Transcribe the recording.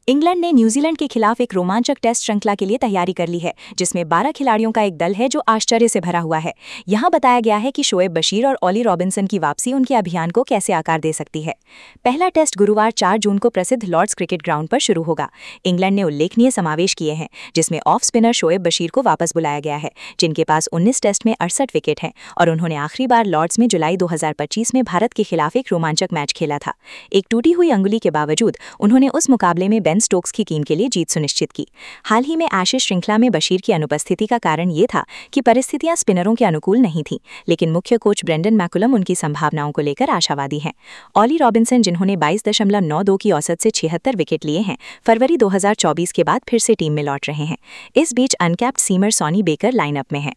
England ने New Zealand के खिलाफ एक रोमांचक टेस्ट श्रृंखला के लिए तैयारी कर ली है, जिसमें 12 खिलाड़ियों का एक दल है जो आश्चर्य से भरा हुआ है। यहाँ बताया गया है कि शोएब बशीर और ऑली रॉबिन्सन की वापसी उनके अभियान को कैसे आकार दे सकती है। पहला टेस्ट गुरुवार 4 जून को प्रसिद्ध लॉर्ड्स क्रिकेट ग्राउंड पर शुरू होगा। इंग्लैंड ने उल्लेखनीय समावेश किए हैं, जिसमें ऑफ स्पिनर शोएब बशीर को वापस बुलाया गया है, जिनके पास 19 टेस्ट में 68 विकेट हैं और उन्होंने आखिरी बार लॉर्ड्स में जुलाई 2025 में भारत के खिलाफ एक रोमांचक मैच खेला था। एक टूटी हुई अंगुली के बावजूद उन्होंने उस मुकाबले में बेन स्टोक्स की टीम के लिए जीत सुनिश्चित की। हाल ही में एशेज श्रृंखला में बशीर की अनुपस्थिति का कारण ये था कि परिस्थितियां स्पिनरों के अनुकूल नहीं थीं, लेकिन मुख्य कोच ब्रेंडन मैकुलम उनकी संभावनाओं को लेकर आशावादी हैं। ऑली रॉबिन्सन, जिन्होंने 22.9 की औसत से 76 विकेट लिए हैं, फरवरी 2024 के बाद फिर से टीम में लौट रहे हैं। इस बीच uncapped seamer Sonny Baker lineup में हैं।